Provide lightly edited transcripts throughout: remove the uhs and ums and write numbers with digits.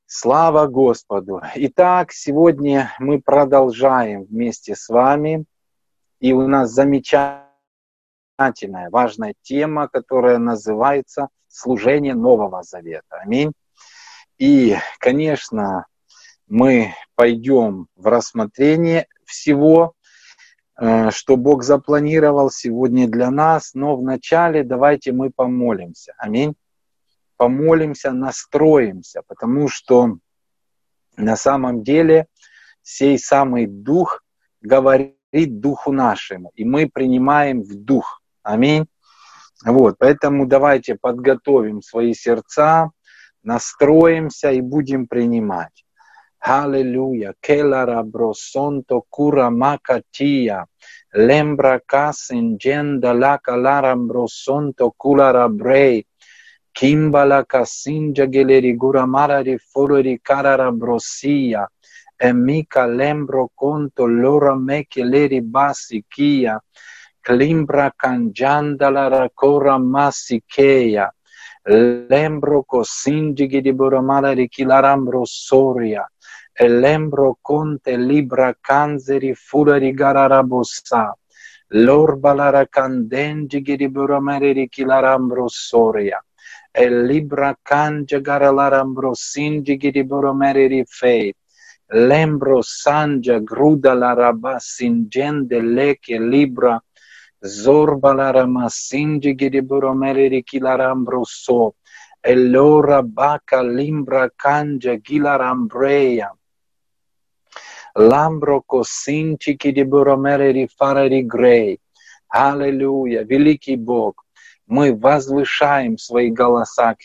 Слава Господу! Итак, сегодня мы продолжаем вместе с вами, и у нас замечательная, важная тема, которая называется «Служение Нового Завета». Аминь. И, конечно, мы пойдем в рассмотрение всего, что Бог запланировал сегодня для нас, но вначале давайте мы помолимся. Аминь. Помолимся, настроимся, потому что на самом деле сей самый Дух говорит Духу нашему, и мы принимаем в Дух. Аминь. Вот, поэтому давайте подготовим свои сердца, настроимся и будем принимать. Аллилуйя. Келара бросонто кура макатия. Лембра касин дженда лака ларам бросонто кулара брей. Kimbala kasinja geleri guramara rifurori karara brosia. Emika lembro conto lora meke leri basikia. Klimbra kanjanda la rakora masikeya. Lembro cosinji di buramara rikilarambro soria. E lembro conte libra canzeri furari gararabosa. Lorbalara candenji di buramara rikilarambro soria. E libra canja garalambro sinji di boromeri fei. Lembro sanja gruda la rabasingende leke libra zorba la ramasinji di boromeri kilarambro so. E lora baca limbra canja gilarambreia. Lambro cosinci di boromeri farari grey. Аллилуйя, великий Бог. Мы возвышаем свои голоса к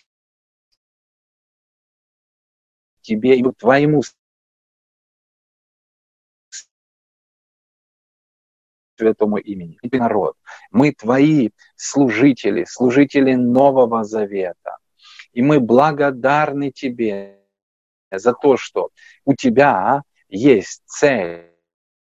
Тебе и к Твоему святому имени. Народ, мы Твои служители, служители Нового Завета. И мы благодарны Тебе за то, что у Тебя есть цель,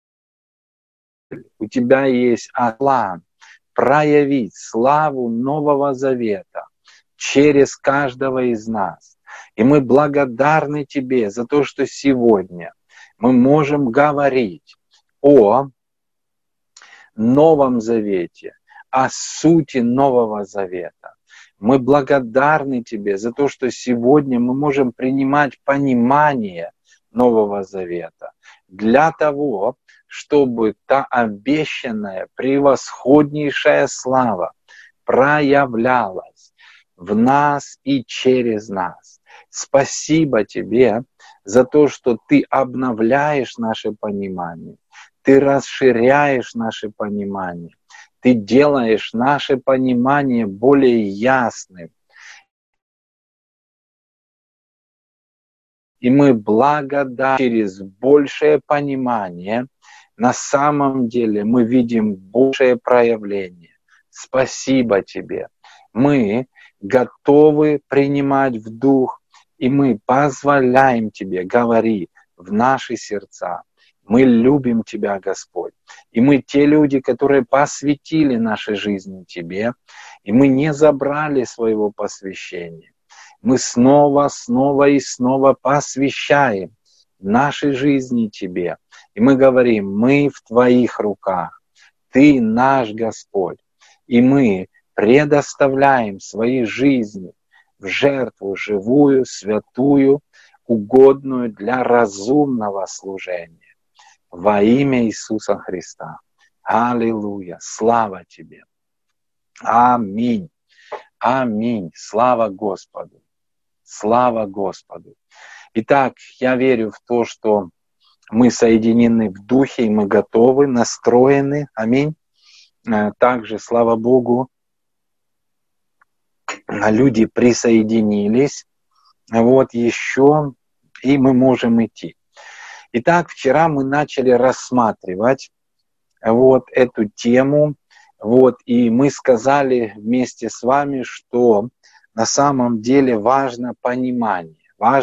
у Тебя есть план проявить славу Нового Завета через каждого из нас. И мы благодарны Тебе за то, что сегодня мы можем говорить о Новом Завете, о сути Нового Завета. Мы благодарны Тебе за то, что сегодня мы можем принимать понимание Нового Завета для того, чтобы та обещанная, превосходнейшая слава проявлялась в нас и через нас. Спасибо Тебе за то, что Ты обновляешь наше понимание, Ты расширяешь наше понимание, Ты делаешь наше понимание более ясным. И мы благодарны через большее понимание. На самом деле мы видим большее проявление. Спасибо Тебе. Мы готовы принимать в Дух, и мы позволяем Тебе говорить в наши сердца. Мы любим Тебя, Господь. И мы те люди, которые посвятили нашей жизни Тебе, и мы не забрали своего посвящения. Мы снова и снова посвящаем нашей жизни Тебе. И мы говорим, мы в Твоих руках, Ты наш Господь. И мы предоставляем свои жизни в жертву живую, святую, угодную для разумного служения. Во имя Иисуса Христа. Аллилуйя. Слава Тебе. Аминь. Аминь. Слава Господу. Слава Господу. Итак, я верю в то, что мы соединены в Духе, и мы готовы, настроены. Аминь. Также, слава Богу, люди присоединились. Вот еще, и мы можем идти. Итак, вчера мы начали рассматривать вот эту тему. Вот, и мы сказали вместе с вами, что на самом деле важно понимание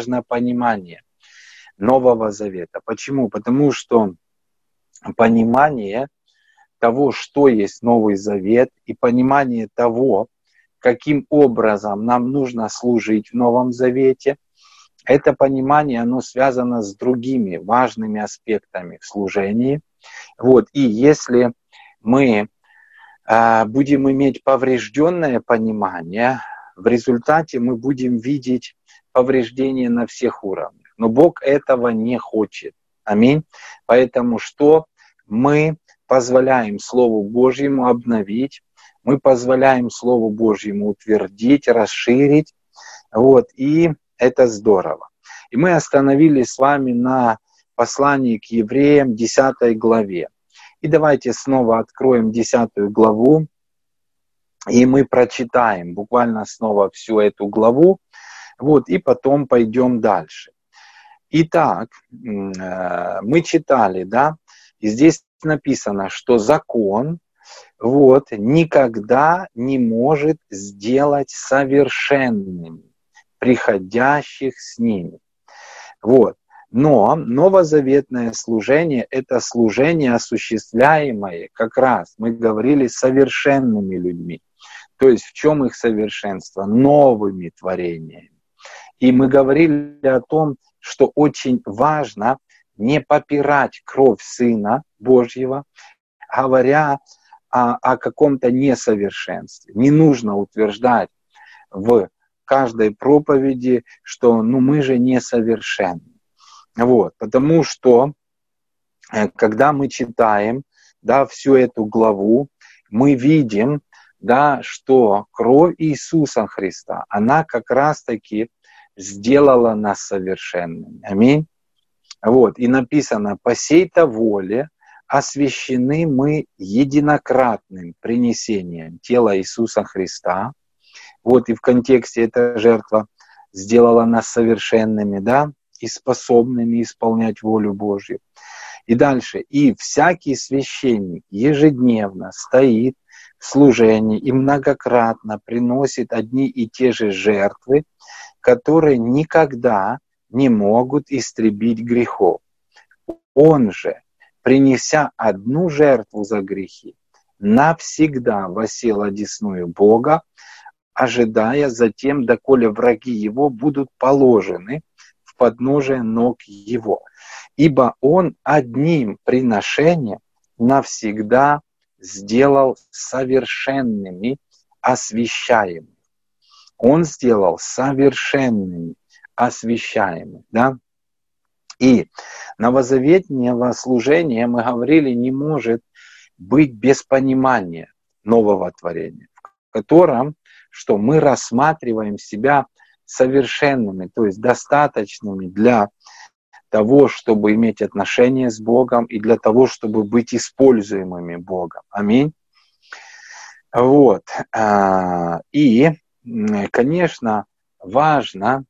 Нового Завета. Почему? Потому что понимание того, что есть Новый Завет, и понимание того, каким образом нам нужно служить в Новом Завете, это понимание, оно связано с другими важными аспектами в служении. Вот. И если мы будем иметь поврежденное понимание, в результате мы будем видеть повреждения на всех уровнях. Но Бог этого не хочет. Аминь. Поэтому что мы позволяем Слову Божьему обновить, мы позволяем Слову Божьему утвердить, расширить. Вот, и это здорово. И мы остановились с вами на послании к евреям 10 главе. И давайте снова откроем 10 главу, и мы прочитаем буквально снова всю эту главу, вот, и потом пойдем дальше. Итак, мы читали, да, и здесь написано, что закон вот, никогда не может сделать совершенными приходящих с ними. Вот. Но новозаветное служение – это служение, осуществляемое как раз, мы говорили, совершенными людьми. То есть в чем их совершенство? Новыми творениями. И мы говорили о том, что очень важно не попирать кровь Сына Божьего, говоря о каком-то несовершенстве. Не нужно утверждать в каждой проповеди, что мы же несовершенны. Вот, потому что, когда мы читаем, да, всю эту главу, мы видим, да, что кровь Иисуса Христа, она как раз-таки сделала нас совершенными. Аминь. Вот, и написано, по сей-то воле освящены мы единократным принесением тела Иисуса Христа. Вот, и в контексте эта жертва сделала нас совершенными, да, и способными исполнять волю Божью. И дальше. И всякий священник ежедневно стоит в служении и многократно приносит одни и те же жертвы, которые никогда не могут истребить грехов. Он же, принеся одну жертву за грехи, навсегда восел одесную Бога, ожидая затем, доколе враги его будут положены в подножие ног его. Ибо он одним приношением навсегда сделал совершенными освящаемыми. Он сделал совершенными освящаемыми. Да? И новозаветнее служение, мы говорили, не может быть без понимания нового творения, в котором что мы рассматриваем себя совершенными, то есть достаточными для того, чтобы иметь отношения с Богом и для того, чтобы быть используемыми Богом. Аминь. Вот. И, конечно, важно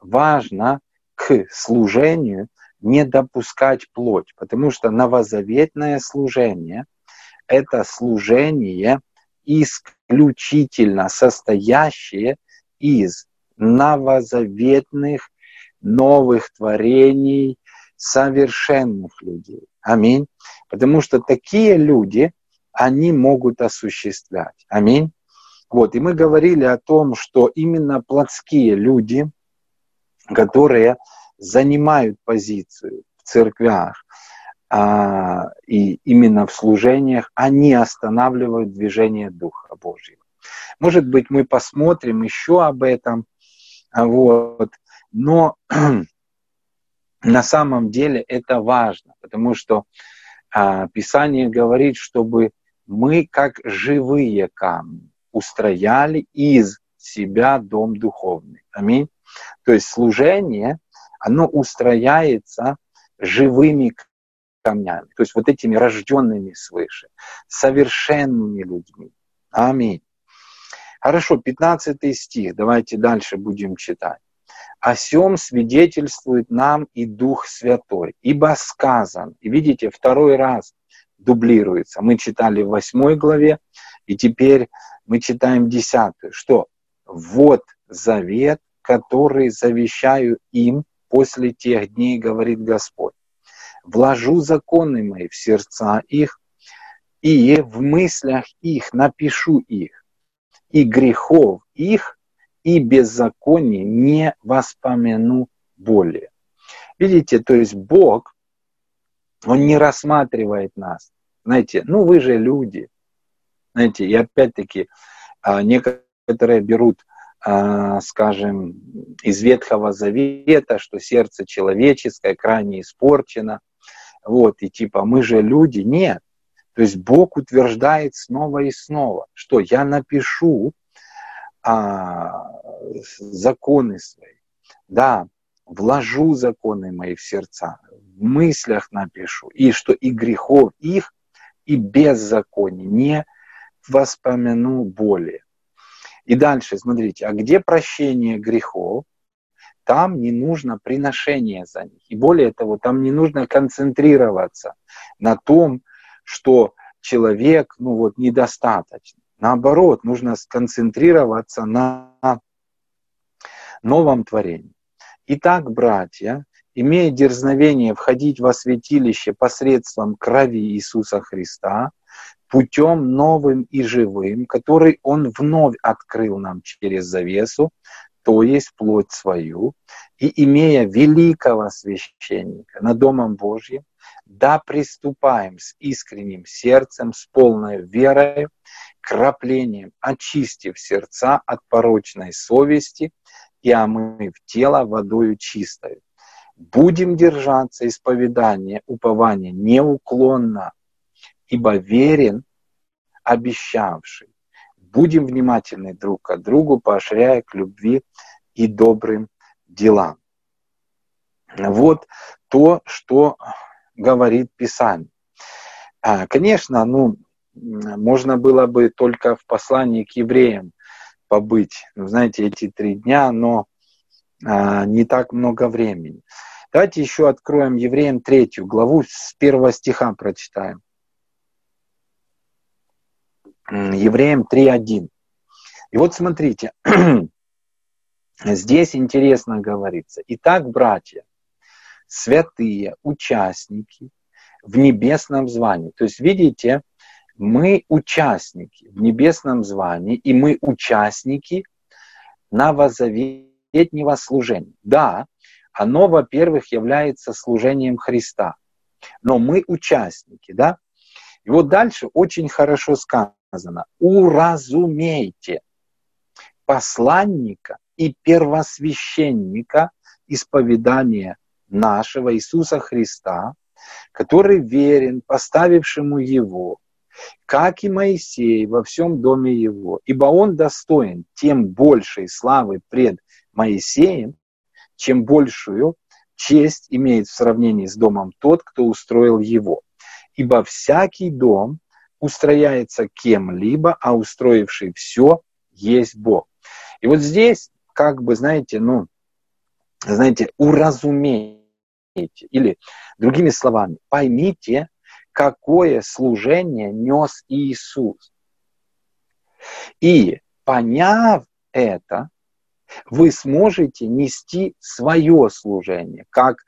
к служению не допускать плоть, потому что новозаветное служение – это служение исключительно состоящее из новозаветных, новых творений, совершенных людей. Аминь. Потому что такие люди, они могут осуществлять. Аминь. Вот. И мы говорили о том, что именно плотские люди, которые занимают позицию в церквях, и именно в служениях, они останавливают движение Духа Божьего. Может быть, мы посмотрим еще об этом, вот. Но на самом деле это важно, потому что Писание говорит, чтобы мы, как живые камни, устрояли из себя дом духовный. Аминь. То есть служение, оно устрояется живыми камнями, то есть вот этими рожденными свыше, совершенными людьми. Аминь. Хорошо, 15 стих, давайте дальше будем читать. «О сем свидетельствует нам и Дух Святой, ибо сказан». И видите, второй раз дублируется. Мы читали в 8 главе, и теперь мы читаем 10, что «Вот завет, который завещаю им после тех дней, говорит Господь. Вложу законы мои в сердца их, и в мыслях их напишу их, и грехов их, и беззаконий не воспомяну более. Видите, то есть Бог, Он не рассматривает нас. Знаете, ну вы же люди. Знаете, и опять-таки некоторые берут, скажем, из Ветхого Завета, что сердце человеческое крайне испорчено. Вот, и типа мы же люди. Нет. То есть Бог утверждает снова и снова, что я напишу законы свои. Да, вложу законы мои в сердца, в мыслях напишу, и что и грехов их, и беззаконий не воспомяну более. И дальше, смотрите, а где прощение грехов, там не нужно приношение за них. И более того, там не нужно концентрироваться на том, что человек, недостаточно. Наоборот, нужно сконцентрироваться на новом творении. Итак, братья, имея дерзновение входить во святилище посредством крови Иисуса Христа, путем новым и живым, который Он вновь открыл нам через завесу, то есть плоть свою, и имея великого священника над Домом Божьим, да приступаем с искренним сердцем, с полной верой, краплением, очистив сердца от порочной совести и омыв тело водою чистою. Будем держаться исповедания, упования неуклонно, ибо верен обещавший. Будем внимательны друг к другу, поощряя к любви и добрым делам. Вот то, что говорит Писание. Конечно, можно было бы только в послании к евреям побыть, знаете, эти 3 дня, но не так много времени. Давайте еще откроем Евреям 3 главу, с 1 стиха прочитаем. Евреям 3:1. И вот смотрите, здесь интересно говорится. Итак, братья, святые участники в небесном звании. То есть, видите, мы участники в небесном звании, и мы участники новозаветнего служения. Да, оно, во-первых, является служением Христа, но мы участники, да? И вот дальше очень хорошо сказано: уразумейте посланника и первосвященника исповедания нашего Иисуса Христа, который верен поставившему Его, как и Моисей во всем доме его, ибо он достоин тем большей славы пред Моисеем, чем большую честь имеет в сравнении с домом тот, кто устроил его. Ибо всякий дом устрояется кем-либо, а устроивший все есть Бог. И вот здесь, знаете, уразумейте, или другими словами, поймите, какое служение нес Иисус. И поняв это, вы сможете нести свое служение, как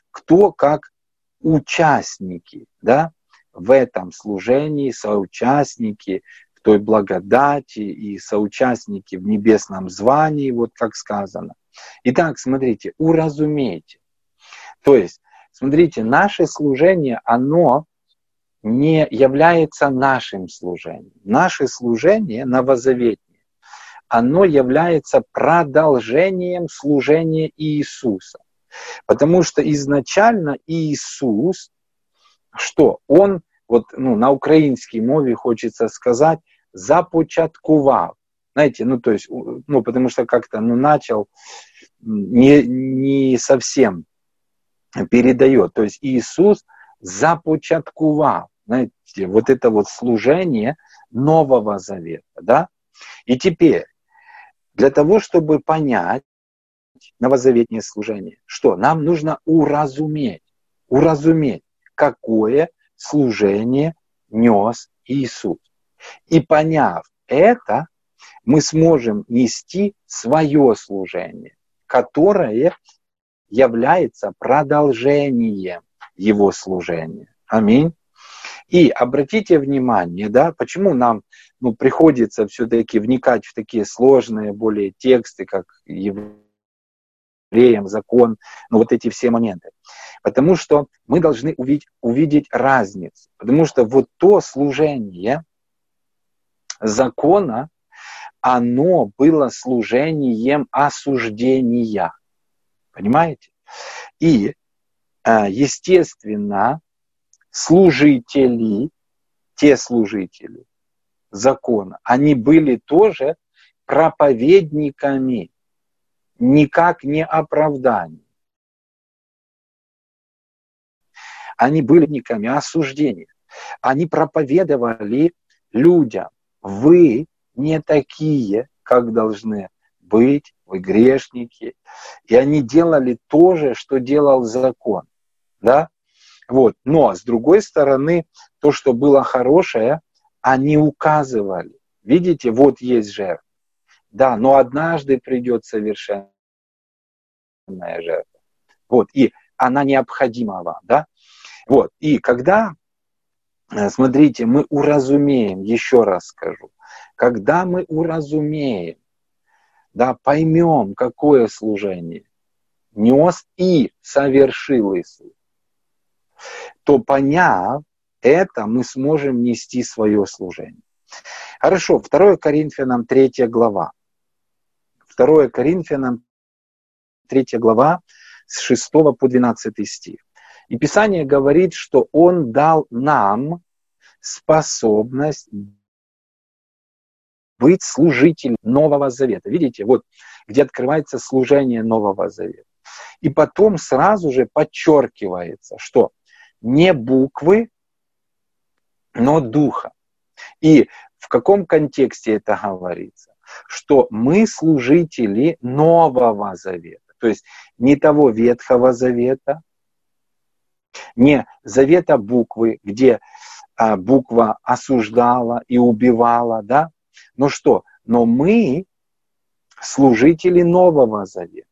участники, да, в этом служении, соучастники в той благодати и соучастники в небесном звании, вот как сказано. Итак, смотрите, уразумейте. То есть, смотрите, наше служение, оно не является нашим служением. Наше служение новозаветнее, оно является продолжением служения Иисуса. Потому что изначально Иисус, что? Он, на українській мові хочется сказать, започаткував. Знаете, потому что как-то, начал, не совсем передает. То есть Иисус започаткував, знаете, вот это вот служение Нового Завета, да? И теперь, для того, чтобы понять новозаветное служение, что? Нам нужно уразуметь, какое служение нес Иисус. И поняв это, мы сможем нести свое служение, которое является продолжением Его служения. Аминь. И обратите внимание, да, почему нам приходится все-таки вникать в такие сложные более тексты, как Евреям евреям закон, ну вот эти все моменты. Потому что мы должны увидеть разницу. Потому что вот то служение закона, оно было служением осуждения. Понимаете? И, естественно, те служители закона, они были тоже проповедниками, никак не оправданием. Они были проповедниками осуждения. Они проповедовали людям: вы не такие, как должны быть, вы грешники. И они делали то же, что делал закон. Да? Вот. Но, с другой стороны, то, что было хорошее, они указывали. Видите, вот есть жертва. Да, но однажды придет совершенная жертва. Вот. И она необходима вам. Да? Вот. И когда, смотрите, мы уразумеем, еще раз скажу, когда мы уразумеем, да, поймем, какое служение нес и совершил Иисус, то, поняв это, мы сможем нести свое служение. Хорошо, 2 Коринфянам 3 глава. 2 Коринфянам 3 глава с 6 по 12 стих. И Писание говорит, что Он дал нам способность быть служителем Нового Завета. Видите, вот где открывается служение Нового Завета. И потом сразу же подчеркивается, что не буквы, но духа. И в каком контексте это говорится? Что мы служители Нового Завета. То есть не того Ветхого Завета, не завета буквы, где буква осуждала и убивала, да? Но что? Но мы служители Нового Завета.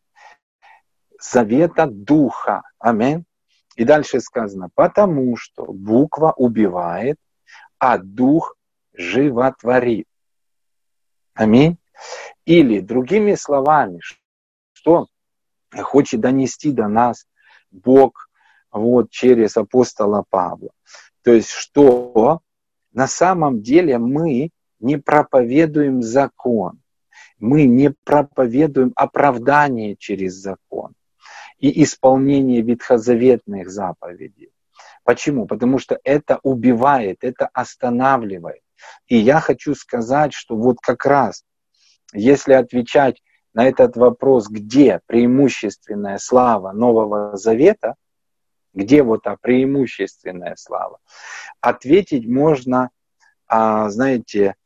Завета Духа. Аминь. И дальше сказано: потому что буква убивает, а Дух животворит. Аминь. Или, другими словами, что хочет донести до нас Бог вот через апостола Павла. То есть, что на самом деле мы не проповедуем закон, мы не проповедуем оправдание через закон и исполнение ветхозаветных заповедей. Почему? Потому что это убивает, это останавливает. И я хочу сказать, что вот как раз, если отвечать на этот вопрос, где преимущественная слава Нового Завета, где вот та преимущественная слава, ответить можно, знаете,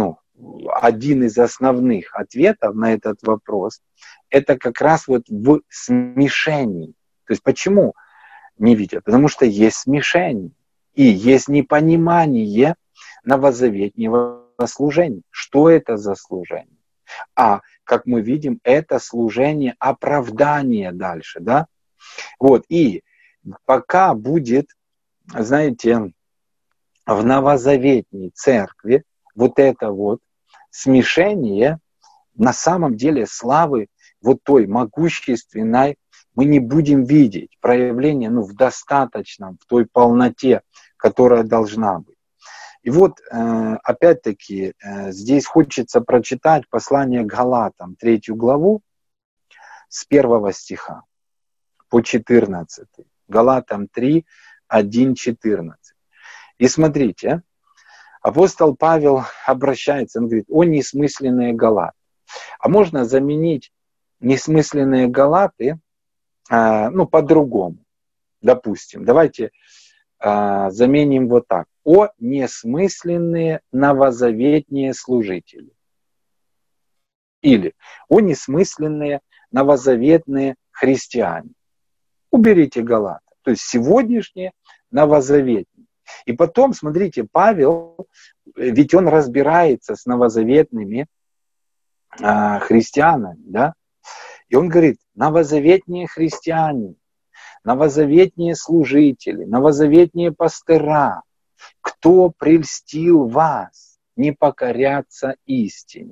один из основных ответов на этот вопрос, это как раз вот в смешении. То есть почему не видят? Потому что есть смешение и есть непонимание новозаветнего служения. Что это за служение? А, как мы видим, это служение оправдания дальше, да? Вот, и пока будет, знаете, в новозаветней церкви вот это вот смешение, на самом деле славы вот той могущественной мы не будем видеть проявление в достаточном, в той полноте, которая должна быть. И вот, опять-таки, здесь хочется прочитать послание к Галатам, 3 главу, с 1 стиха по 14. Галатам 3, 1, 14. И смотрите, апостол Павел обращается, он говорит: о несмысленные галаты. А можно заменить несмысленные галаты, по-другому. Допустим, давайте заменим вот так. О несмысленные новозаветные служители. Или о несмысленные новозаветные христиане. Уберите галаты. То есть сегодняшние новозаветные. И потом, смотрите, Павел, ведь он разбирается с новозаветными христианами, да? И он говорит: новозаветные христиане, новозаветные служители, новозаветные пастыра, кто прельстил вас не покоряться истине?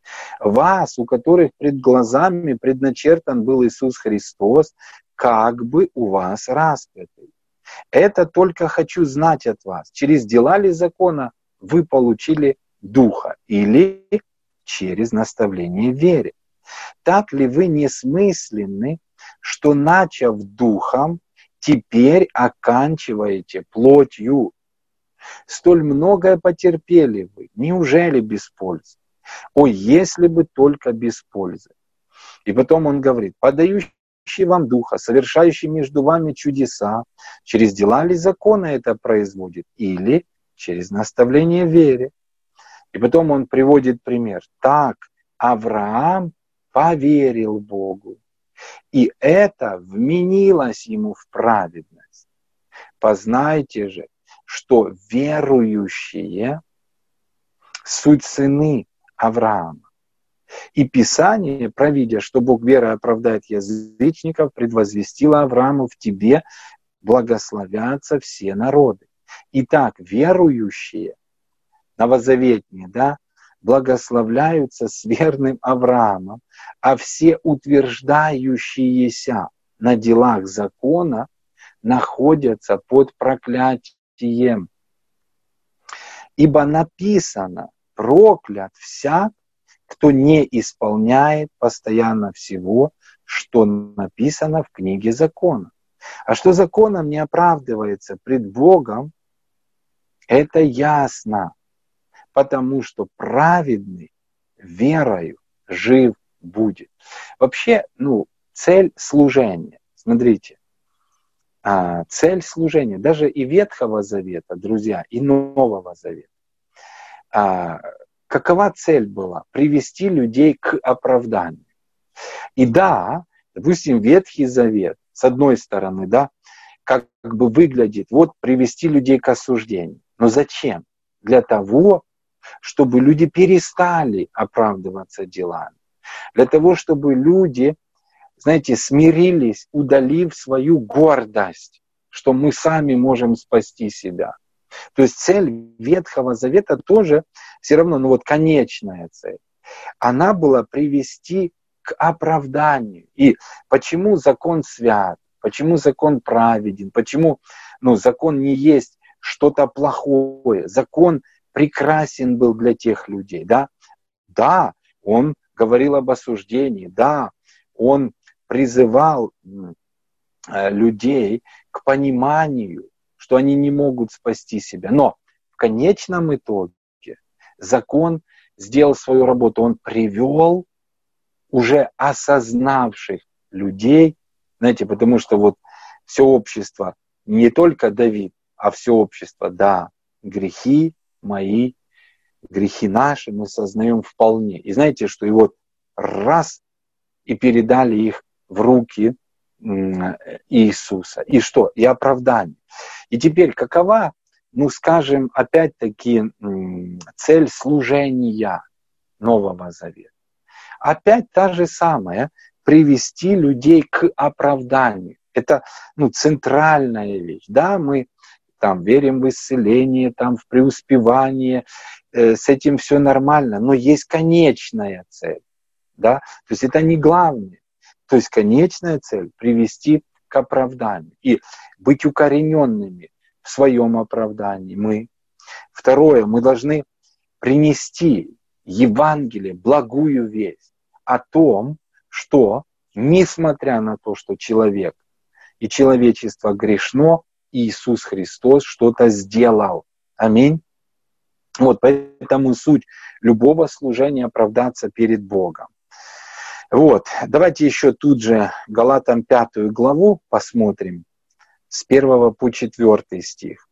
Вас, у которых пред глазами предначертан был Иисус Христос, как бы у вас распятый. Это только хочу знать от вас. Через дела ли закона вы получили Духа или через наставление в вере? Так ли вы несмысленны, что, начав Духом, теперь оканчиваете плотью? Столь многое потерпели вы, неужели без пользы? О, если бы только без пользы. И потом он говорит: подающий вам Духа, совершающий между вами чудеса, через дела ли закона это производит, или через наставление в вере. И потом он приводит пример. Так Авраам поверил Богу, и это вменилось ему в праведность. Познайте же, что верующие суть сыны Авраама. И Писание, провидя, что Бог верой оправдает язычников, предвозвестило Аврааму: в тебе благословятся все народы. Итак, верующие, новозаветные, да, благословляются с верным Авраамом, а все утверждающиеся на делах закона находятся под проклятием. Ибо написано: проклят всяк, кто не исполняет постоянно всего, что написано в книге закона. А что законом не оправдывается пред Богом, это ясно, потому что праведный верою жив будет. Вообще, цель служения, смотрите, цель служения, даже и Ветхого Завета, друзья, и Нового Завета. Какова цель была? Привести людей к оправданию. И да, допустим, Ветхий Завет, с одной стороны, да, как бы выглядит, вот привести людей к осуждению. Но зачем? Для того, чтобы люди перестали оправдываться делами. Для того, чтобы люди, знаете, смирились, удалив свою гордость, что мы сами можем спасти себя. То есть цель Ветхого Завета тоже все равно, конечная цель. Она была привести к оправданию. И почему закон свят? Почему закон праведен? Почему закон не есть что-то плохое? Закон прекрасен был для тех людей. Да, он говорил об осуждении. Да, он призывал людей к пониманию, что они не могут спасти себя. Но в конечном итоге закон сделал свою работу. Он привел уже осознавших людей, знаете, потому что все общество, не только Давид, а все общество, да, грехи мои, грехи наши мы сознаем вполне. И знаете, что и раз, и передали их в руки Иисуса. И что? И оправдание. И теперь какова, скажем, опять-таки, цель служения Нового Завета? Опять та же самая: привести людей к оправданию. Это центральная вещь. Да, мы верим в исцеление, в преуспевание, с этим все нормально, но есть конечная цель. Да? То есть это не главное. То есть конечная цель — привести к оправданию и быть укорененными в своем оправдании. Мы. Второе, мы должны принести Евангелие, благую весть о том, что, несмотря на то, что человек и человечество грешно, Иисус Христос что-то сделал. Аминь. Поэтому суть любого служения — оправдаться перед Богом. Давайте еще тут же Галатам 5 главу посмотрим, с 1 по 4 стих.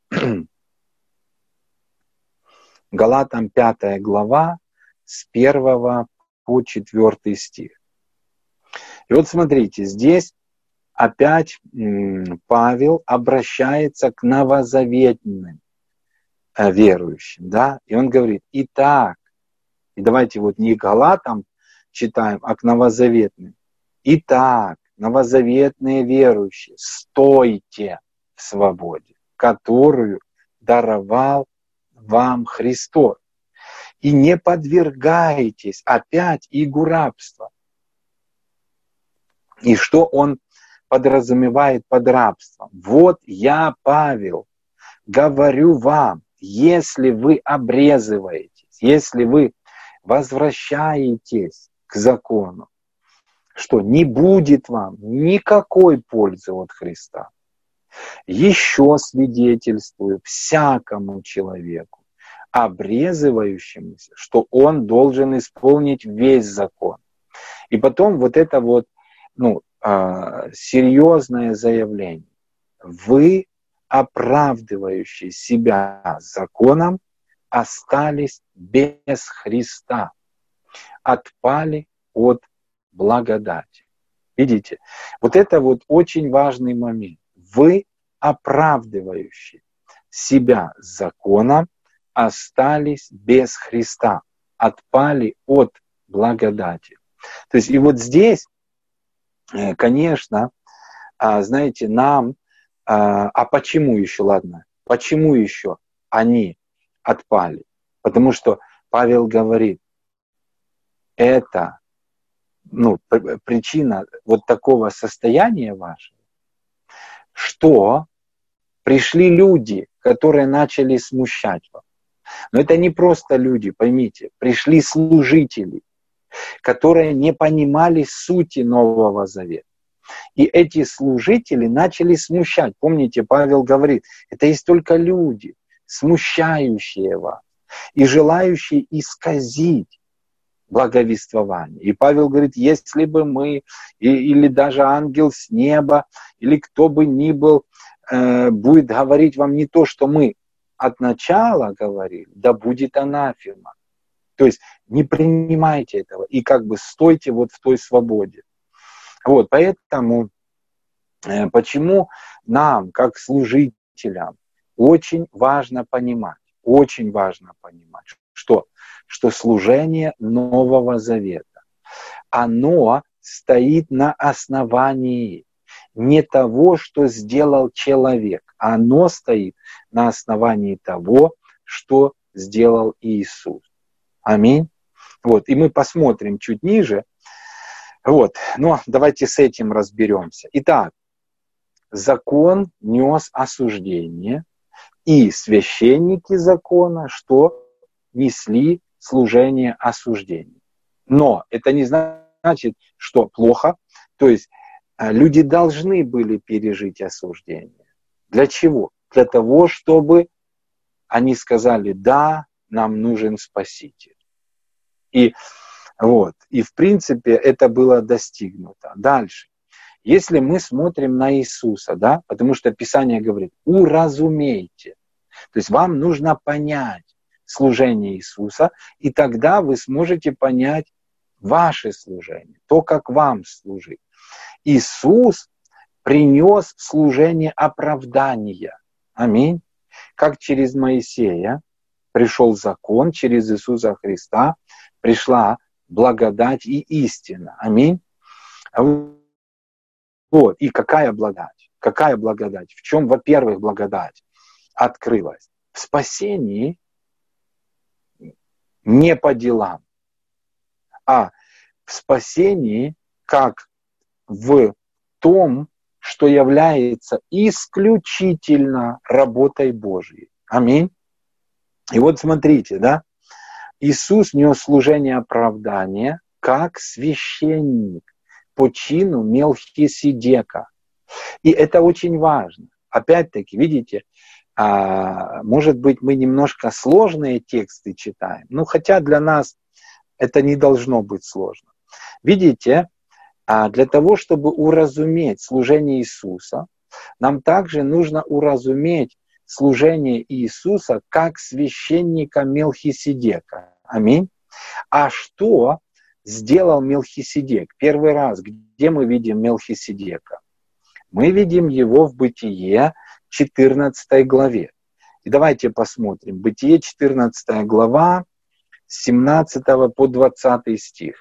Галатам 5 глава, с 1 по 4 стих. И смотрите, здесь опять Павел обращается к новозаветным верующим, да, и он говорит: итак, и давайте не к Галатам читаем, а к новозаветным. Итак, новозаветные верующие, стойте в свободе, которую даровал вам Христос. И не подвергайтесь опять игу рабства. И что он подразумевает под рабством? Вот я, Павел, говорю вам, если вы обрезываетесь, если вы возвращаетесь к закону, что не будет вам никакой пользы от Христа. Еще свидетельствую всякому человеку, обрезывающемуся, что он должен исполнить весь закон. И потом вот это вот, серьезное заявление. Вы, оправдывающие себя законом, остались без Христа, отпали от благодати. Видите, вот это вот очень важный момент. Вы, оправдывающие себя законом, остались без Христа, отпали от благодати. То есть и вот здесь, конечно, знаете, нам, почему еще, ладно, почему еще они отпали? Потому что Павел говорит, это причина вот такого состояния вашего, что пришли люди, которые начали смущать вас. Но это не просто люди, поймите, пришли служители, которые не понимали сути Нового Завета. И эти служители начали смущать. Помните, Павел говорит, это есть только люди, смущающие вас и желающие исказить благовествование. И Павел говорит, если бы мы, или даже ангел с неба, или кто бы ни был, будет говорить вам не то, что мы от начала говорили, да будет анафема. То есть не принимайте этого и как бы стойте вот в той свободе. Вот, поэтому почему нам, как служителям, очень важно понимать, что служение Нового Завета, оно стоит на основании не того, что сделал человек, оно стоит на основании того, что сделал Иисус. Аминь. Вот, и мы посмотрим чуть ниже. Вот, но давайте с этим разберемся. Итак, закон нес осуждение, и священники закона, что несли служение осуждения. Но это не значит, что плохо. То есть люди должны были пережить осуждение. Для чего? Для того, чтобы они сказали, да, нам нужен Спаситель. И в принципе это было достигнуто. Дальше. Если мы смотрим на Иисуса, да, потому что Писание говорит, уразумейте. То есть вам нужно понять служение Иисуса, и тогда вы сможете понять ваше служение, то, как вам служить. Иисус принес служение оправдания. Аминь. Как через Моисея пришел закон, через Иисуса Христа пришла благодать и истина. Аминь. Вот. И какая благодать? Какая благодать? В чем, во-первых, благодать открылась? В спасении не по делам, а в спасении как в том, что является исключительно работой Божьей. Аминь. И вот смотрите, да, Иисус нес служение оправдания как священник по чину Мелхиседека. И это очень важно. Опять-таки, видите, может быть, мы немножко сложные тексты читаем, но хотя для нас это не должно быть сложно. Видите, для того, чтобы уразуметь служение Иисуса, нам также нужно уразуметь служение Иисуса как священника Мелхиседека. Аминь. А что сделал Мелхиседек? Первый раз, где мы видим Мелхиседека? Мы видим его в Бытие 14 главе. И давайте посмотрим. Бытие 14 глава, с 17 по 20 стих.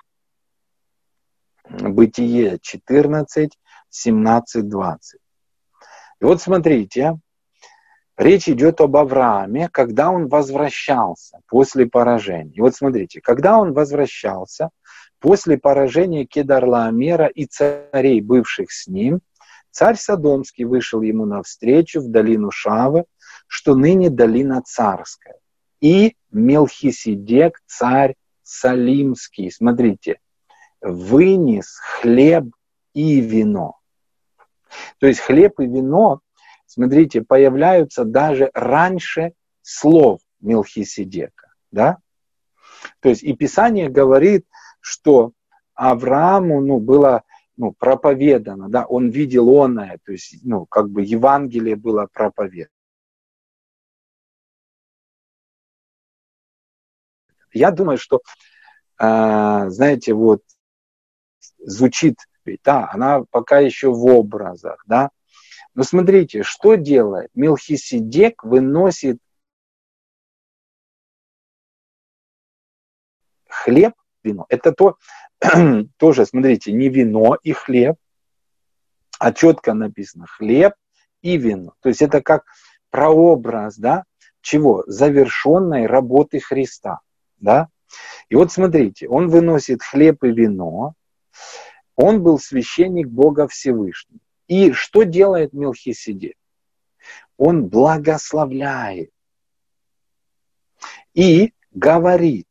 Бытие 14, 17, 20. И вот смотрите, Речь идет об Аврааме, когда он возвращался после поражения. И вот смотрите, когда он возвращался после поражения Кедар-Лаомера и царей, бывших с ним, царь Содомский вышел ему навстречу в долину Шавы, что ныне долина царская. И Мелхиседек, царь Салимский, смотрите, вынес хлеб и вино. То есть хлеб и вино, смотрите, появляются даже раньше слов Мелхиседека. Да? То есть и Писание говорит, что Аврааму было проповедано, да, он видел оное, то есть как бы Евангелие было проповедано. Я думаю, что, знаете, вот звучит, да, она пока еще в образах, да. Но смотрите, что делает? Мелхиседек выносит хлеб, вино. Это тоже, смотрите, не вино и хлеб, а четко написано хлеб и вино. То есть это как прообраз, да, чего? Завершенной работы Христа, да. И вот смотрите, он выносит хлеб и вино, он был священник Бога Всевышнего. И что делает Мелхиседек? Он благословляет и говорит: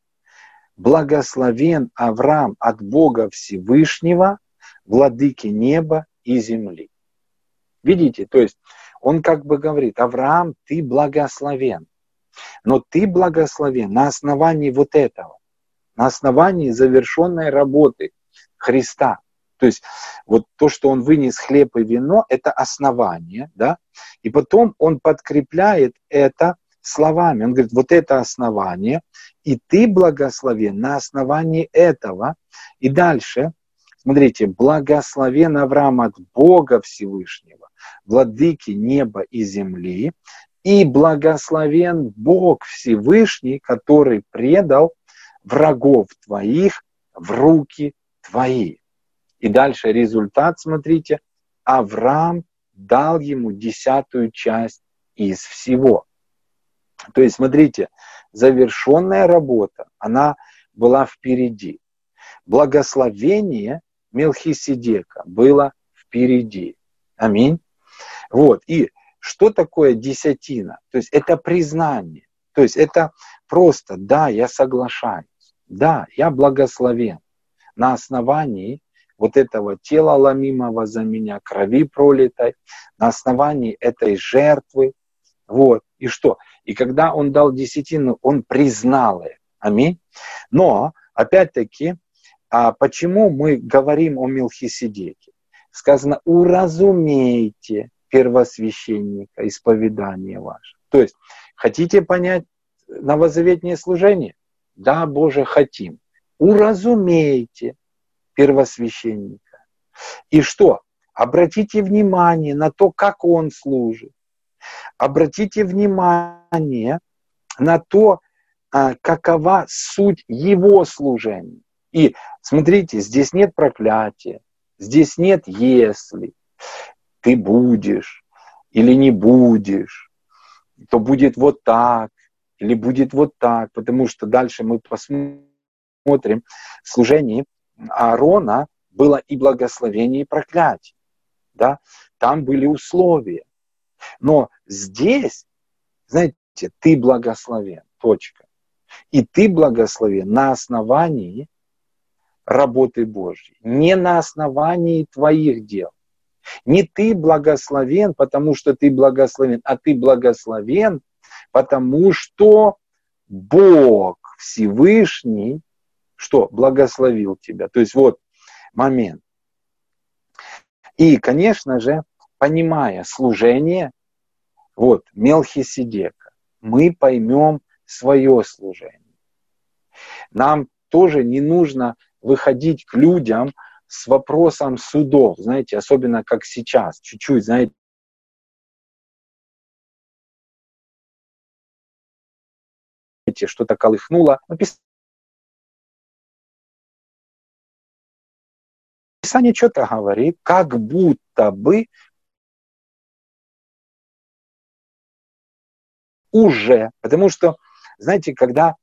благословен Авраам от Бога Всевышнего, владыки неба и земли. Видите, то есть он как бы говорит: Авраам, ты благословен, но ты благословен на основании вот этого, на основании завершенной работы Христа. То есть вот то, что он вынес хлеб и вино, это основание, да, и потом он подкрепляет это словами. Он говорит: вот это основание, и ты благословен на основании этого. И дальше, смотрите, благословен Авраам от Бога Всевышнего, владыки неба и земли, и благословен Бог Всевышний, который предал врагов твоих в руки твои. И дальше результат, смотрите, Авраам дал ему 10-ю часть из всего. То есть, смотрите, завершенная работа, она была впереди. Благословение Мелхиседека было впереди. Аминь. Вот. И что такое десятина? То есть это признание. То есть это просто: да, я соглашаюсь. Да, я благословен на основании вот этого тела ломимого за меня, крови пролитой, на основании этой жертвы. Вот. И что? И когда он дал десятину, он признал это. Аминь. Но, опять-таки, почему мы говорим о Мелхиседеке? Сказано: уразумейте первосвященника, исповедание ваше. То есть, хотите понять новозаветнее служение? Да, Боже, хотим. Уразумейте первосвященника. И что? Обратите внимание на то, как он служит. Обратите внимание на то, какова суть его служения. И смотрите, здесь нет проклятия, здесь нет «если». Ты будешь или не будешь, то будет вот так или будет вот так, потому что дальше мы посмотрим, в служении Аарона было и благословение, и проклятие. Да? Там были условия. Но здесь, знаете, ты благословен, точка. И ты благословен на основании работы Божьей, не на основании твоих дел. Не ты благословен, потому что ты благословен, а ты благословен, потому что Бог Всевышний, что благословил тебя. То есть вот момент. И, конечно же, понимая служение вот Мелхиседека, мы поймем свое служение. Нам тоже не нужно выходить к людям с вопросом судов, знаете, особенно как сейчас, чуть-чуть, знаете, что-то колыхнуло. Писание четко говорит, как будто бы уже. Потому что, знаете, когда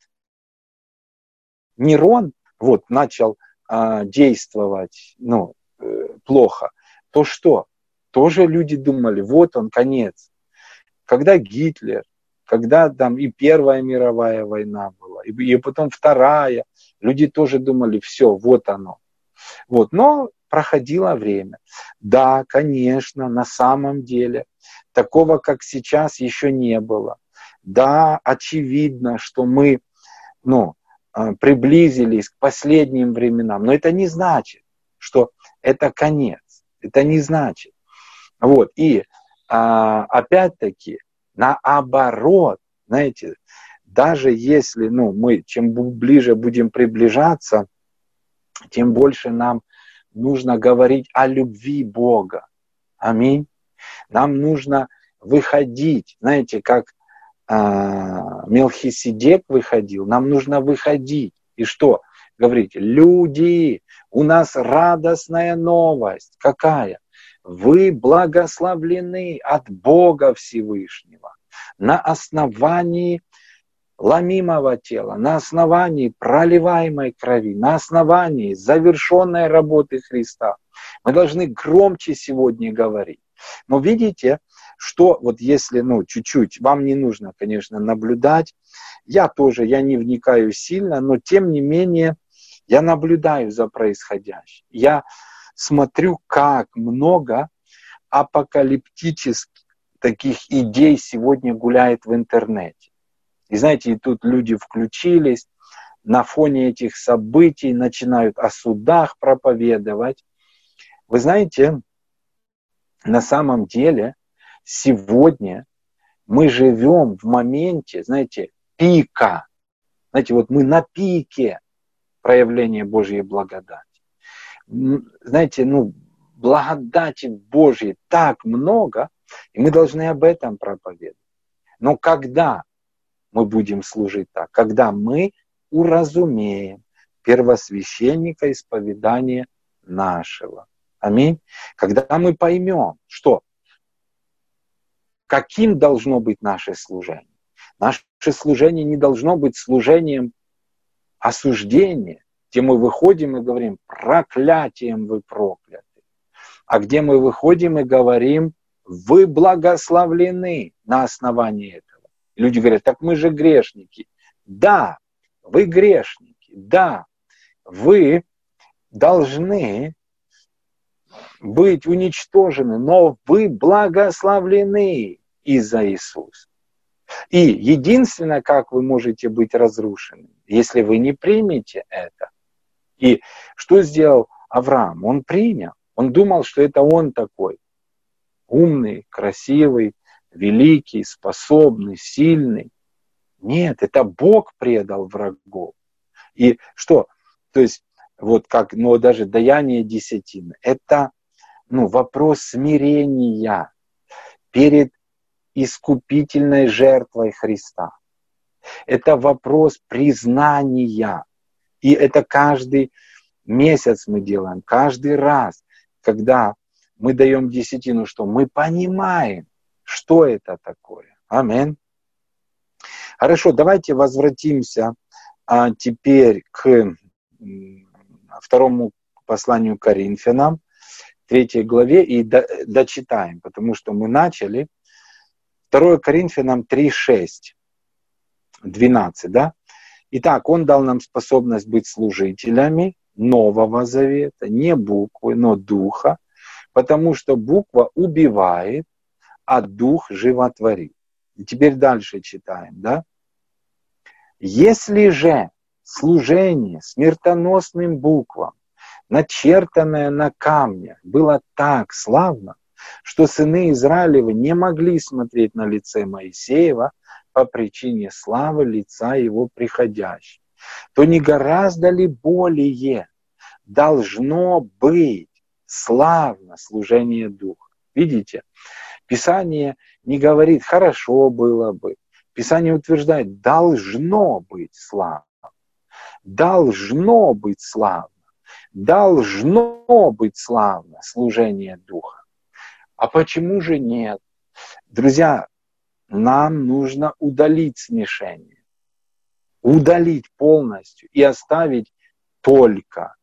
Нерон вот начал действовать плохо, то что? Тоже люди думали, вот он, конец. Когда Гитлер, когда там и Первая мировая война была, и потом Вторая, люди тоже думали, все, вот оно. Вот. Но проходило время. Да, конечно, на самом деле, такого, как сейчас, еще не было. Да, очевидно, что мы приблизились к последним временам, но это не значит, что это конец. Это не значит. Вот. И опять-таки, наоборот, знаете, даже если мы чем ближе будем приближаться, тем больше нам нужно говорить о любви Бога. Аминь. Нам нужно выходить, знаете, как Мелхиседек выходил, нам нужно выходить. И что? Говорить, люди, у нас радостная новость. Какая? Вы благословлены от Бога Всевышнего на основании ломимого тела, на основании проливаемой крови, на основании завершенной работы Христа. Мы должны громче сегодня говорить. Но видите, что вот если, чуть-чуть, вам не нужно, конечно, наблюдать, я не вникаю сильно, но тем не менее я наблюдаю за происходящим. Я смотрю, как много апокалиптических таких идей сегодня гуляет в интернете. И знаете, и тут люди включились, на фоне этих событий начинают о судах проповедовать. Вы знаете, на самом деле сегодня мы живем в моменте, знаете, пика. Знаете, вот мы на пике проявления Божьей благодати. Знаете, благодати Божьей так много, и мы должны об этом проповедовать. Но когда мы будем служить так? Когда мы уразумеем первосвященника исповедания нашего. Аминь. Когда мы поймем, что каким должно быть наше служение. Наше служение не должно быть служением осуждения, где мы выходим и говорим, проклятием вы прокляты. А где мы выходим и говорим, вы благословлены на основании этого. Люди говорят, так мы же грешники. Да, вы грешники. Да, вы должны быть уничтожены, но вы благословлены из-за Иисуса. И единственное, как вы можете быть разрушены, если вы не примете это. И что сделал Авраам? Он принял. Он думал, что это он такой. Умный, красивый, великий, способный, сильный. Нет, это Бог предал врагов. И что? То есть, вот как, даже даяние десятины. Это, вопрос смирения перед искупительной жертвой Христа. Это вопрос признания. И это каждый месяц мы делаем, каждый раз, когда мы даем десятину, что мы понимаем, что это такое. Аминь. Хорошо, давайте возвратимся теперь к второму посланию Коринфянам, 3 главе, и дочитаем, потому что мы начали. 2 Коринфянам 3:6, 12, да? Итак, Он дал нам способность быть служителями Нового Завета, не буквы, но Духа, потому что буква убивает, а Дух животворит. И теперь дальше читаем, да? Если же служение смертоносным буквам, начертанное на камне, было так славно, что сыны Израилевы не могли смотреть на лице Моисеева по причине славы лица его приходящей, то не гораздо ли более должно быть славно служение Духа? Видите, Писание не говорит «хорошо было бы». Писание утверждает «должно быть славно». Должно быть славно. Должно быть славно служение Духа. А почему же нет? Друзья, нам нужно удалить смешение, удалить полностью и оставить только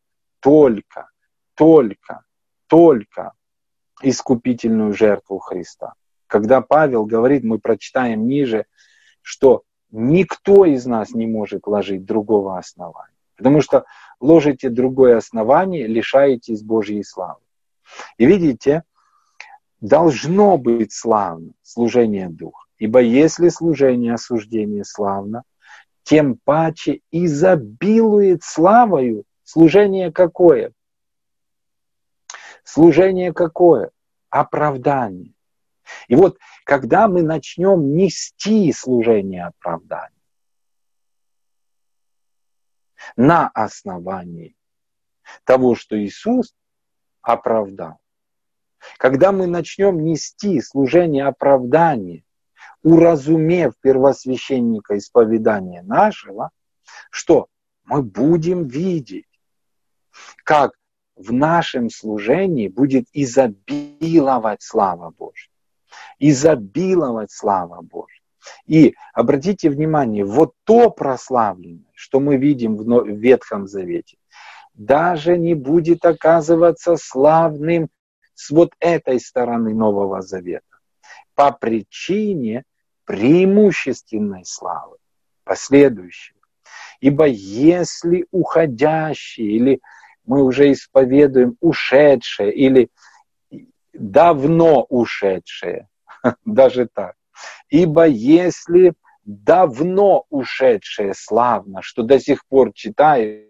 искупительную жертву Христа. Когда Павел говорит, мы прочитаем ниже, что никто из нас не может ложить другого основания. Потому что ложите другое основание, лишаетесь Божьей славы. И видите, должно быть славно служение Духа. Ибо если служение осуждения славно, тем паче изобилует славою служение какое? Служение какое? Оправдание. И вот, когда мы начнем нести служение оправдания на основании того, что Иисус оправдал, когда мы начнем нести служение оправдания, уразумев первосвященника исповедания нашего, что мы будем видеть, как в нашем служении будет изобиловать слава Божья. Изобиловать слава Божья. И обратите внимание, вот то прославленное, что мы видим в Ветхом Завете, даже не будет оказываться славным с вот этой стороны Нового Завета. По причине преимущественной славы, последующей. Ибо если уходящие, или мы уже исповедуем ушедшее, или давно ушедшее, даже так. Ибо если давно ушедшее славно, что до сих пор читаешь,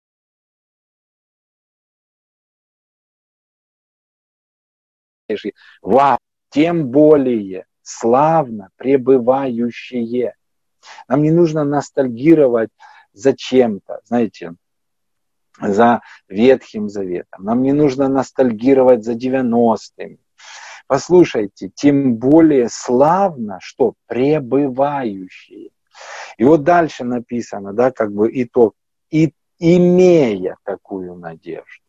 тем более славно пребывающее. Нам не нужно ностальгировать за чем-то, знаете, за Ветхим Заветом. Нам не нужно ностальгировать за 90-ми. Послушайте, тем более славно, что пребывающие. И вот дальше написано, да, как бы итог. И имея такую надежду,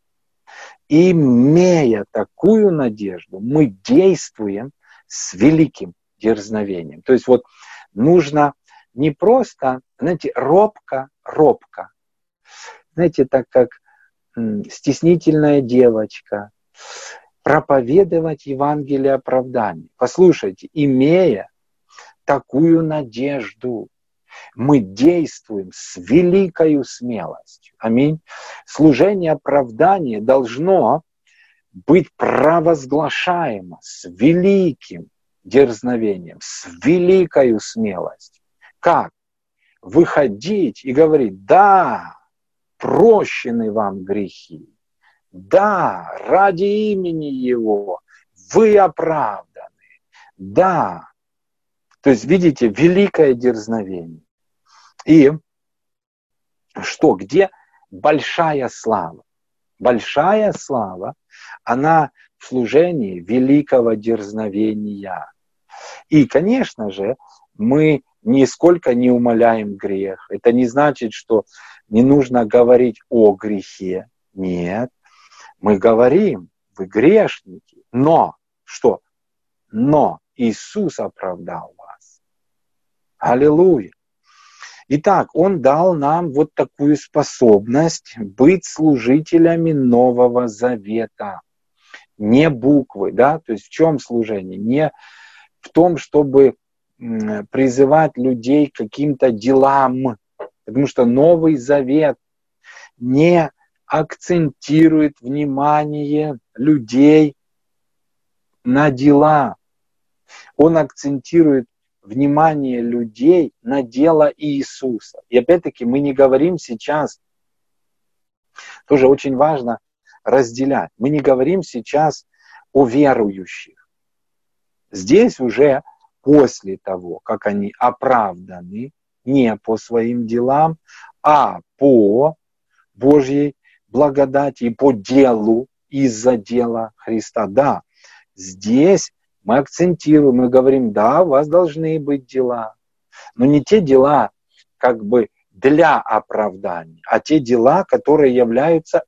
мы действуем с великим дерзновением. То есть вот нужно не просто, знаете, робко, знаете, так как стеснительная девочка, проповедовать Евангелие оправдания. Послушайте, имея такую надежду, мы действуем с великою смелостью. Аминь. Служение оправдания должно быть провозглашаемо с великим дерзновением, с великою смелостью. Как? Выходить и говорить: да, прощены вам грехи. Да, ради имени Его вы оправданы. Да. То есть, видите, великое дерзновение. И что? Где большая слава? Большая слава, она в служении великого дерзновения. И, конечно же, мы нисколько не умаляем грех. Это не значит, что не нужно говорить о грехе. Нет. Мы говорим, вы грешники, но что? Но Иисус оправдал вас. Аллилуйя. Итак, Он дал нам вот такую способность быть служителями Нового Завета. Не буквы, да? То есть в чем служение? Не в том, чтобы призывать людей к каким-то делам. Потому что Новый Завет не акцентирует внимание людей на дела. Он акцентирует внимание людей на дело Иисуса. И опять-таки мы не говорим сейчас, тоже очень важно разделять, мы не говорим сейчас о верующих. Здесь уже после того, как они оправданы не по своим делам, а по Божьей благодати и по делу, из-за дела Христа. Да, здесь мы акцентируем, мы говорим: да, у вас должны быть дела. Но не те дела, как бы для оправдания, а те дела, которые являются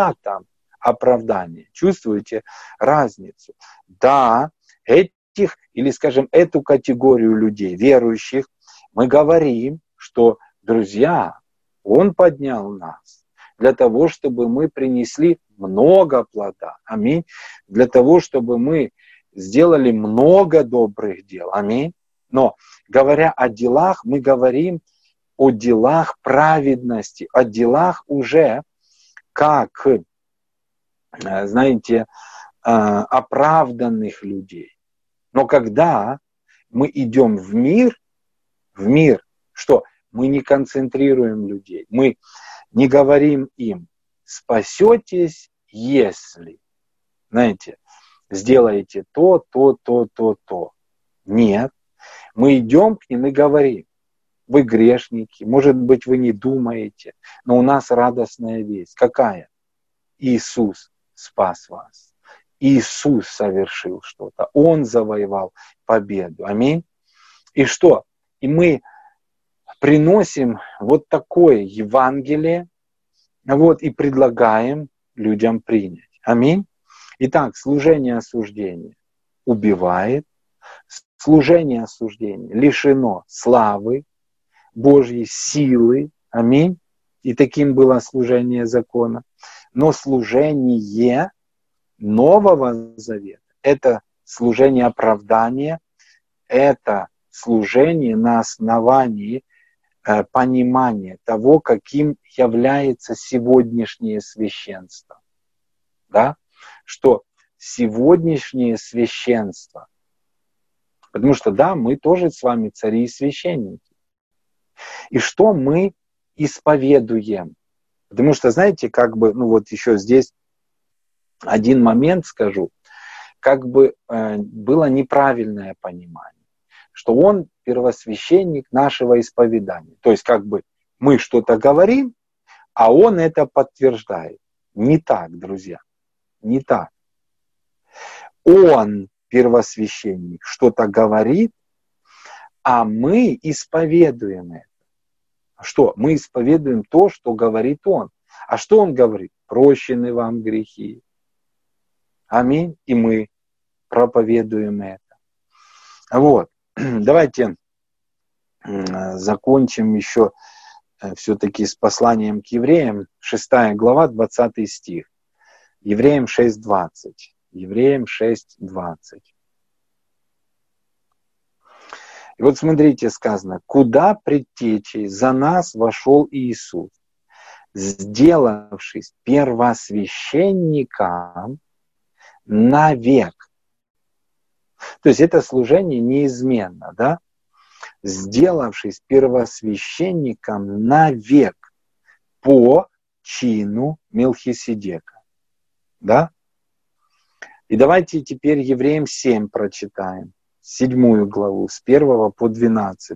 результатом оправдания. Чувствуете разницу? Да, этих или, скажем, эту категорию людей, верующих, мы говорим, что, друзья, Он поднял нас для того, чтобы мы принесли много плода. Аминь. Для того, чтобы мы сделали много добрых дел. Аминь. Но, говоря о делах, мы говорим о делах праведности, о делах уже как, знаете, оправданных людей. Но когда мы идем в мир, что мы не концентрируем людей, мы не говорим им: спасетесь, если, знаете, сделаете то. Нет. Мы идем к ним и говорим: вы грешники, может быть, вы не думаете, но у нас радостная весть. Какая? Иисус спас вас. Иисус совершил что-то. Он завоевал победу. Аминь. И что? И мы приносим вот такое Евангелие, и предлагаем людям принять. Аминь. Итак, служение осуждения убивает, служение осуждения лишено славы, Божьей силы. Аминь. И таким было служение закона. Но служение Нового Завета – это служение оправдания, это служение на основании понимания того, каким является сегодняшнее священство. Да? Что сегодняшнее священство, потому что, да, мы тоже с вами цари и священники. И что мы исповедуем? Потому что, знаете, еще здесь один момент скажу, было неправильное понимание, что он первосвященник нашего исповедания. То есть мы что-то говорим, а он это подтверждает. Не так, друзья, не так. Он, первосвященник, что-то говорит, а мы исповедуем это. Что? Мы исповедуем то, что говорит он. А что он говорит? Прощены вам грехи. Аминь. И мы проповедуем это. Давайте закончим еще все-таки с посланием к евреям, 6 глава, 20 стих. Евреям 6:20. Евреям 6:20. И вот смотрите, сказано: куда предтечей за нас вошел Иисус, сделавшись первосвященником навек. То есть это служение неизменно, да? Сделавшись первосвященником навек по чину Мелхиседека. Да? И давайте теперь Евреям 7 прочитаем. 7 главу, с 1 по 12.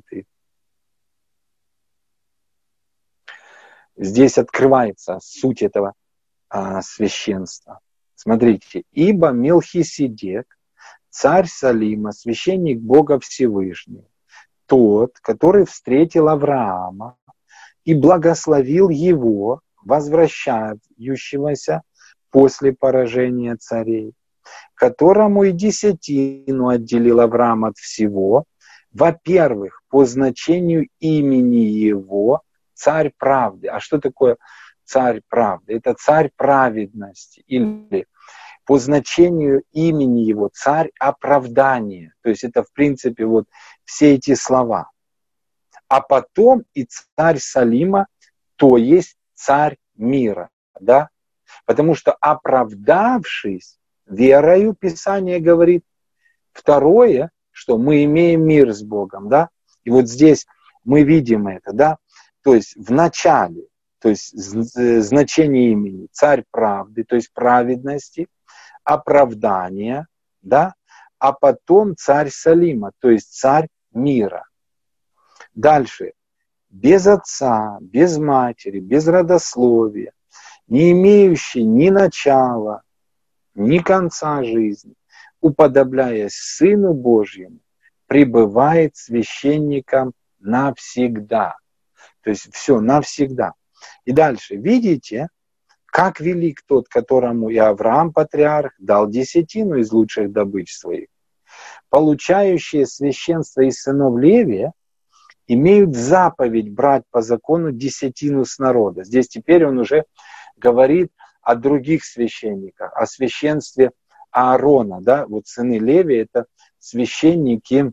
Здесь открывается суть этого священства. Смотрите. «Ибо Мелхиседек, царь Салима, священник Бога Всевышнего, тот, который встретил Авраама и благословил его, возвращающегося после поражения царей, которому и десятину отделил Авраам от всего, во-первых, по значению имени его царь правды». А что такое царь правды? Это царь праведности, или по значению имени его царь оправдания. То есть это в принципе все эти слова. А потом и царь Салима, то есть царь мира. Да? Потому что оправдавшись верою, Писание говорит, второе, что мы имеем мир с Богом. Да? И вот здесь мы видим это. Да? То есть в начале, то есть значение имени царь правды, то есть праведности, оправдания, да, а потом царь Салима, то есть царь мира. Дальше. Без отца, без матери, без родословия, не имеющий ни начала, ни конца жизни, уподобляясь Сыну Божьему, пребывает священником навсегда. То есть все, навсегда. И дальше. Видите, как велик тот, которому и Авраам, патриарх, дал десятину из лучших добыч своих. получающие священство из сынов Левия, имеют заповедь брать по закону десятину с народа. Здесь теперь он уже говорит о других священниках, о священстве Аарона. Да? Вот сыны Левия — это священники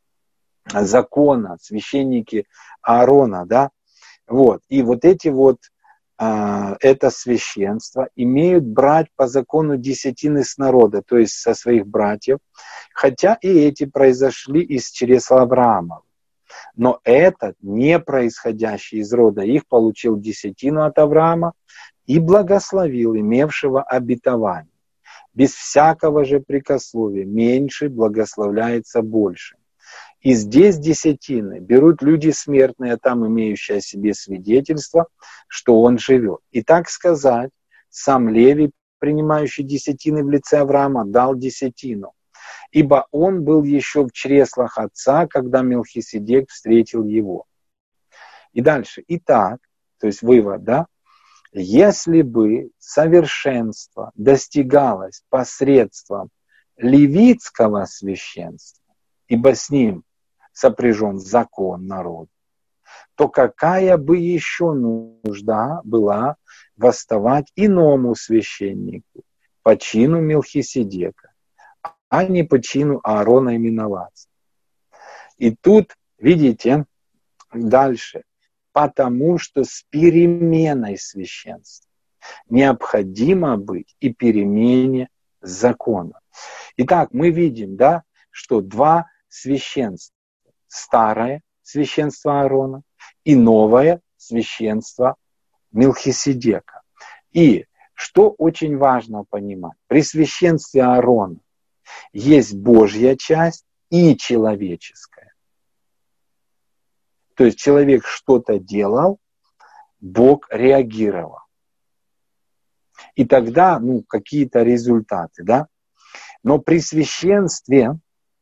закона, священники Аарона. Да? Вот. И вот эти вот, это священство имеют брать по закону десятины с народа, то есть со своих братьев, хотя и эти произошли из чресла Авраама. Но этот, не происходящий из рода их, получил десятину от Авраама и благословил имевшего обетование. Без всякого же прикословия меньше благословляется больше. И здесь десятины берут люди смертные, там имеющие о себе свидетельство, что он живет. И так сказать, сам Левий, принимающий десятины в лице Авраама, дал десятину. Ибо он был еще в чреслах отца, когда Мелхиседек встретил его. И дальше. Итак, то есть вывод, да? Если бы совершенство достигалось посредством левитского священства, ибо с ним сопряжен закон народа, то какая бы еще нужда была восставать иному священнику по чину Мелхиседека, а не по чину Аарона именоваться. И тут, видите, дальше. Потому что с переменой священства необходимо быть и перемене закона. Итак, мы видим, да, что два священства. Старое священство Аарона и новое священство Мелхиседека. И что очень важно понимать, при священстве Аарона есть Божья часть и человеческая. То есть человек что-то делал, Бог реагировал. И тогда, какие-то результаты, да. Но при священстве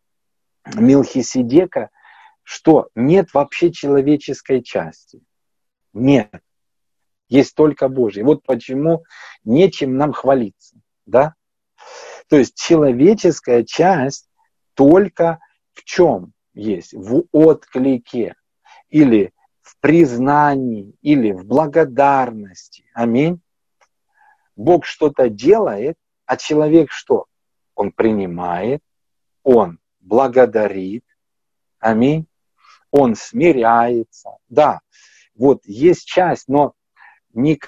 Мелхиседека, что нет вообще человеческой части. Нет. Есть только Божья. Вот почему нечем нам хвалиться, да. То есть человеческая часть только в чем есть? В отклике, или в признании, или в благодарности. Аминь. Бог что-то делает, а человек что? Он принимает, он благодарит. Аминь. Он смиряется. Да, вот есть часть, но не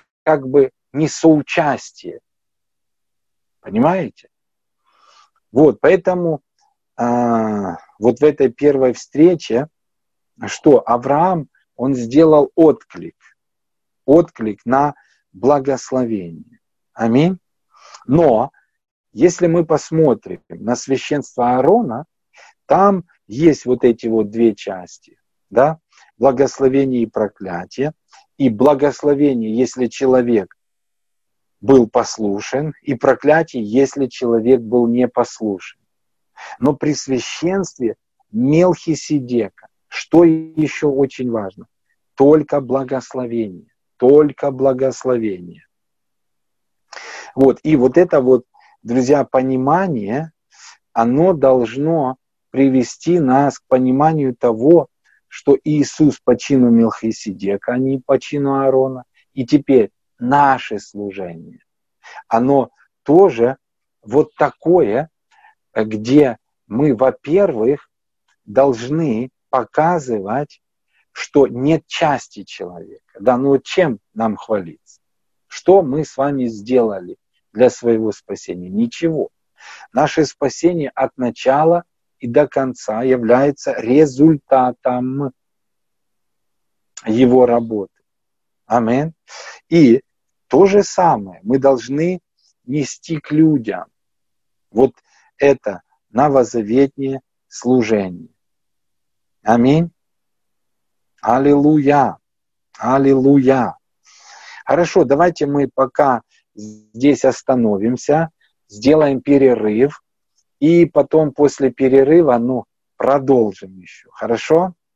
соучастие. Понимаете? Вот, поэтому вот в этой первой встрече, что Авраам, он сделал отклик на благословение. Аминь. Но если мы посмотрим на священство Аарона, там есть вот эти вот две части, да, благословение и проклятие. И благословение, если человек был послушен, и проклятие, если человек был непослушен. Но при священстве Мелхиседека, что еще очень важно? Только благословение. Только благословение. Вот. И вот это вот, друзья, понимание, оно должно привести нас к пониманию того, что Иисус по чину Мелхиседека, а не по чину Аарона. И теперь наше служение, оно тоже вот такое, где мы, во-первых, должны показывать, что нет части человека. Да, чем нам хвалиться? Что мы с вами сделали для своего спасения? Ничего. Наше спасение от начала и до конца является результатом его работы. Аминь. И то же самое мы должны нести к людям. Вот это новозаветнее служение. Аминь. Аллилуйя. Аллилуйя. Хорошо, давайте мы пока здесь остановимся, сделаем перерыв, и потом после перерыва, продолжим еще. Хорошо?